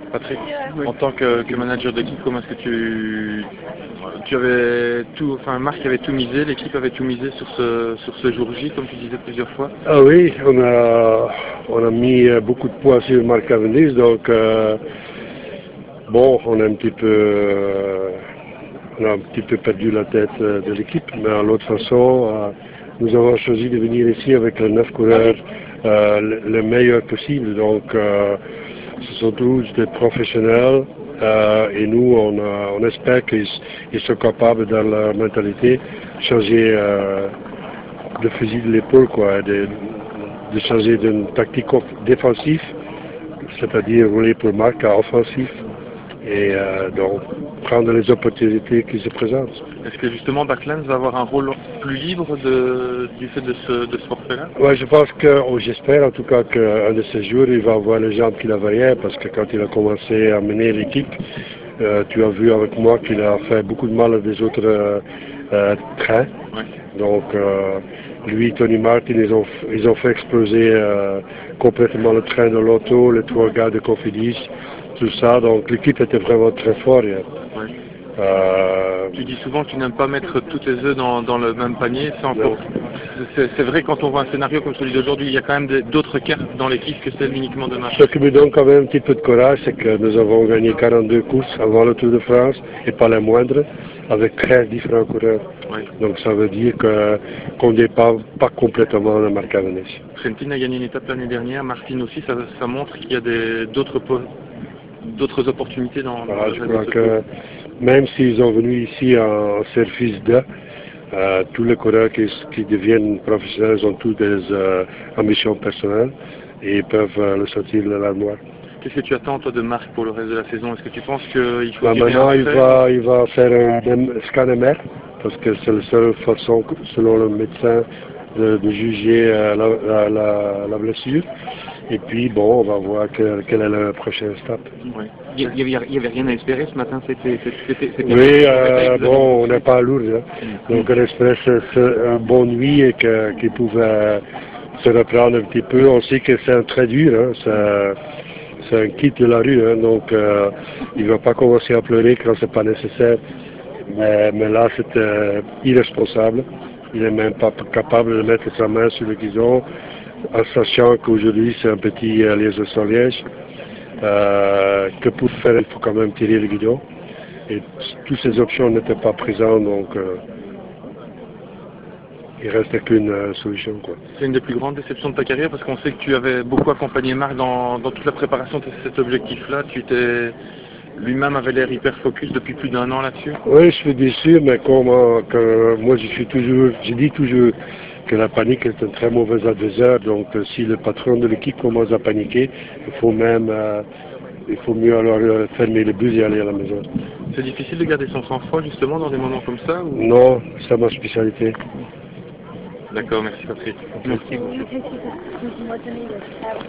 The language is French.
Patrick, en tant que manager d'équipe, comment est-ce que tu avais tout, enfin Marc avait tout misé, l'équipe avait tout misé sur ce jour J, comme tu disais plusieurs fois? Ah oui, on a mis beaucoup de points sur Marc Cavendish, donc bon, on a un petit peu perdu la tête de l'équipe, mais à l'autre façon, nous avons choisi de venir ici avec les 9 coureurs le meilleur possible. Donc, ce sont tous des professionnels et nous, on espère qu'ils sont capables, dans leur mentalité, de changer de fusil de l'épaule, quoi, de changer d'une tactique défensive, c'est-à-dire rouler pour Marc à offensif. Et donc prendre les opportunités qui se présentent. Est-ce que justement Backlund va avoir un rôle plus libre du fait de ce forfait-là? Oui, je pense j'espère en tout cas qu'un de ces jours, il va avoir les jambes qu'il avait hier, parce que quand il a commencé à mener l'équipe, tu as vu avec moi qu'il a fait beaucoup de mal à des autres trains. Ouais. Donc lui, Tony Martin, ils ont fait exploser complètement le train de l'auto, les 3 gars de Cofidis, tout ça, donc l'équipe était vraiment très forte hier. Ouais. Tu dis souvent que tu n'aimes pas mettre tous tes œufs dans le même panier. C'est vrai, quand on voit un scénario comme celui d'aujourd'hui, il y a quand même d'autres cartes dans l'équipe que celle uniquement de Marc. Ce qui me donne quand même un petit peu de courage, c'est que nous avons gagné 42 courses avant le Tour de France, et pas les moindres, avec 13 différents coureurs. Ouais. Donc ça veut dire qu'on ne dépend pas complètement de Marc Cavendish. Trentin a gagné une étape l'année dernière, Martin aussi, ça montre qu'il y a d'autres opportunités dans voilà, je crois que même s'ils sont venus ici en service de, tous les coureurs qui deviennent professionnels ont tous des ambitions personnelles et ils peuvent le sortir de l'armoire. Qu'est-ce que tu attends toi de Marc pour le reste de la saison? Est-ce que tu penses qu'il faut maintenant il va faire un scan MR, parce que c'est la seule façon, selon le médecin, de juger la blessure. Et puis, bon, on va voir quelle est la prochaine étape. Oui. Il n'y avait rien à espérer ce matin, c'était oui, bon, on n'est pas lourd. Hein. Donc, on espère que c'est un bon nuit et qu'il pouvait se reprendre un petit peu. On sait que c'est très dur, hein. C'est un kit de la rue, hein. Donc il ne va pas commencer à pleurer quand ce n'est pas nécessaire. Mais là, c'était irresponsable. Il n'est même pas capable de mettre sa main sur le guidon, en sachant qu'aujourd'hui c'est un petit liège sans liège, que pour faire il faut quand même tirer le guidon. Et toutes ces options n'étaient pas présentes, donc il ne restait qu'une solution, quoi. C'est une des plus grandes déceptions de ta carrière, parce qu'on sait que tu avais beaucoup accompagné Marc dans toute la préparation de cet objectif-là. Lui-même avait l'air hyper focus depuis plus d'1 an là-dessus. Oui, je suis déçu, mais moi je dis toujours que la panique est un très mauvais adversaire, donc si le patron de l'équipe commence à paniquer, il faut mieux alors fermer le bus et aller à la maison. C'est difficile de garder son sang-froid justement dans des moments comme ça ou... Non, c'est ma spécialité. D'accord, merci Patrick. Merci beaucoup.